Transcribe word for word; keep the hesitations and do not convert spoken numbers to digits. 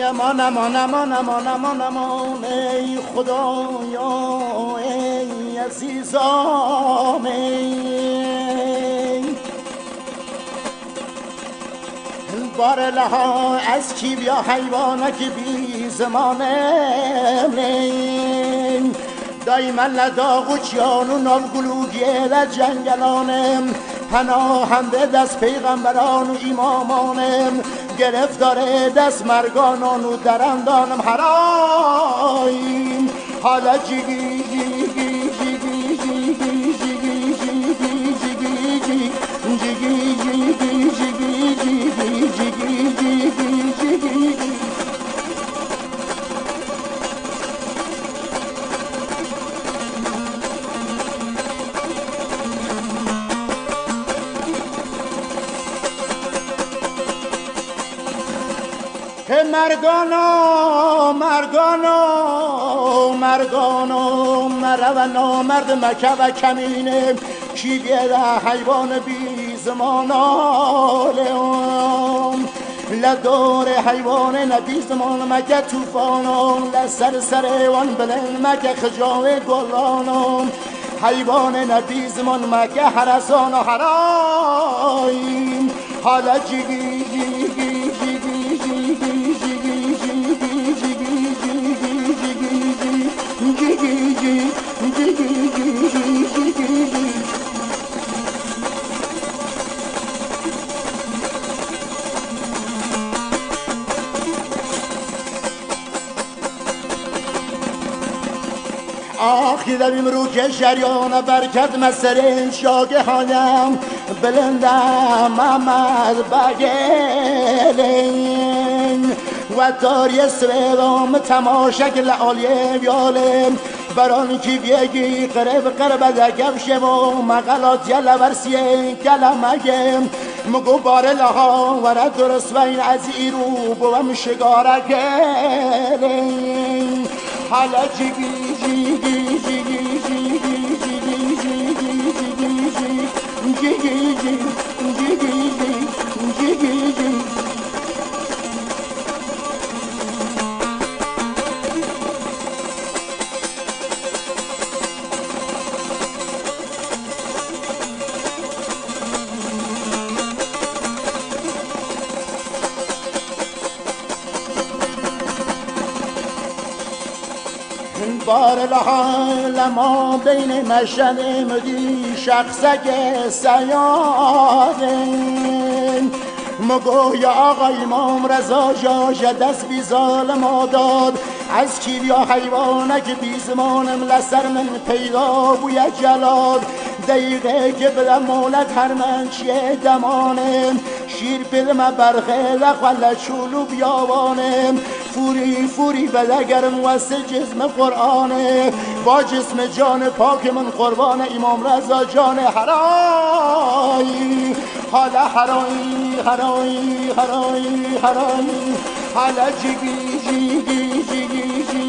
امان امان امان امان امان امان ای خدایا ای عزیزام ای بار لها از کی بیا حیوانه که بی زمانه دایما لداغ و چیان و ناوگلوگیه و جنگلانم پناهم به دست پیغمبران و ایمامانم گرفتار دست مرگانان و درندانم هرایم حالا جیگی جیگی جیگی جیگی جیگی جیگی جیگی جیگی جیگی جیگی جیگی جیگی مرگانو مرگانو مرگانو مرو نامرد مکه و کمینه کی بیده حیوان بی زمانالم لدور حیوان نبی زمان مکه توفانم لسر سر وان بلند مکه خجاوه گلانم حیوان نبی زمان مکه حرسان و حرایم حالا جیگی جیگی آخی دویم رو که شریان برکت مسرین شاگه هایم بلندم محمد بگلین و داری سویدام تماشک لعالیه بیالم بران کی بیگی قرب قرب دکم شما مقالات یلا ورسیه کلمگم مگو بار لها ورد درست و این از ایرو بوم شگارگلین حالا جیگی جیگی جیگی جیگی جیگی جیگی جیگی جیگی بار لما بین مشهد مدی شخصک سیادن مگو یا آقا امام رضا جاش دست بی ظالم داد از کی بیا حیوانه که بی زمانم لسر من پیدا بوی جلاد دقیقه که بدم مولد هر من چیه دمانم شیر بدم برخه لخوال چولو بیاوانم فوری فوری بدگرم واسه جسم قرآنه با جسم جان پاک من قربان امام رضا جان هرایی حالا هرایی هرایی هرایی هرایی حالا جیگی جیگی جیگی جیگی